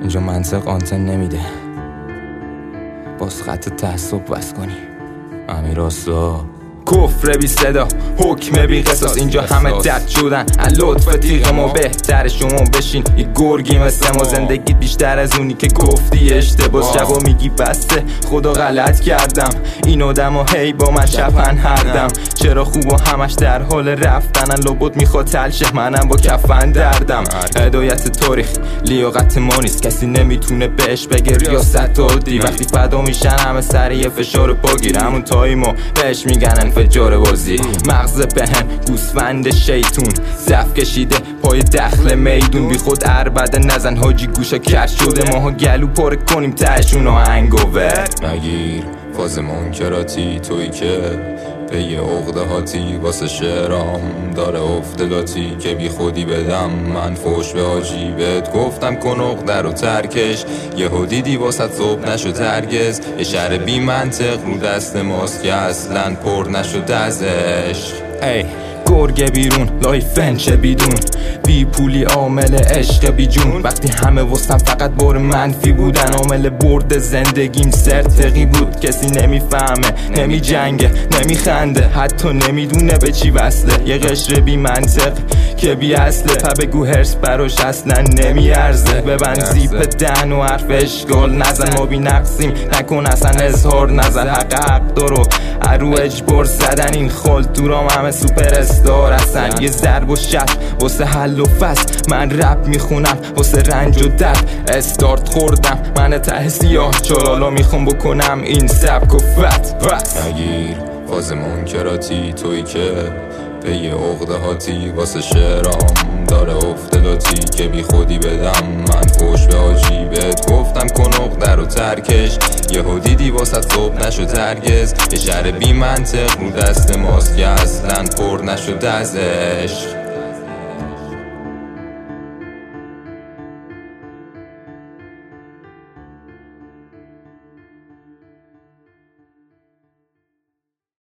اینجا منطق آنتن نمیده، باز خط تعصب بس کنی. امیر آسا کفر بی صدا، حکم بی قصاص. اینجا همه درد شدن لطف تیغ ما، بهتر شما بشین یه گرگی مثل ما. زندگیت بیشتر از اونی که گفتی اشتباس. شبا میگی بسته خدا غلط کردم، این آدم ها هی با من شپن هردم. چرا خوب و همش در حال رفتنن، لابد میخواد تلشه منم با کفن دردم. هدایت تاریخ لیاقت ما نیست، کسی نمیتونه بهش بگه ریاست عادی. وقتی فدا میشن همه سر یه فشار پاگیر، همون تایمو بهش میگن فجار بازی. مغز بهم گوسفند شیطون، صف کشیده پای دخل میدون. بی خود عربده نزن حاجی، گوشا کش شده ماها گلو پاره کنیم تهشون هنگوور. نگیر فاز منکراتی، توی که به یه عقده هاتی واسه شعرام داره افتلاتی که بی خودی بدم من فوش به حاجی. بهت گفتم کن عقده رو ترکش، یه دیدی واسه صبح نشد هرگز. یه شعر بی منطق رو دست ماست که اصلا پر نشد ازش. ای گرگ بیرون لای فنچه بیدون، بی پولی عامل عشق بی جون. وقتی همه وستم فقط بار منفی بودن، عامل برد زندگیم سرتقی بود. کسی نمیفهمه، نمی جنگه، نمی خنده، حتی نمیدونه به چی وصله. یه قشر بی منطق که بی اصله، بگو هرس براش اصلا نمی ارزه. ببند زیپ دهن و حرف اشکال نزن، ما بی نقصیم نکن اصلا اظهار نزن. حق دارو ارو اجبار زدن، این خالتورام همه سوپر استار هستن. یه ضرب و شد واسه حل و فصل، من رپ میخونم واسه رنج و درد. استارت خوردم من ته سیاه، چالالا میخوام بکنم این سبک و فت. نگیر فاز منکراتی، توی که به یه عقده هاتی واسه شعرام داره افتلاتی که بی خودی بدم من فوش به حاجی. بهت گفتم کن عقده رو ترکش، یه دیدی واسه صبح نشد هرگز. یه شعر بی منطق رو دست ماست که اصلا پر نشد ازش.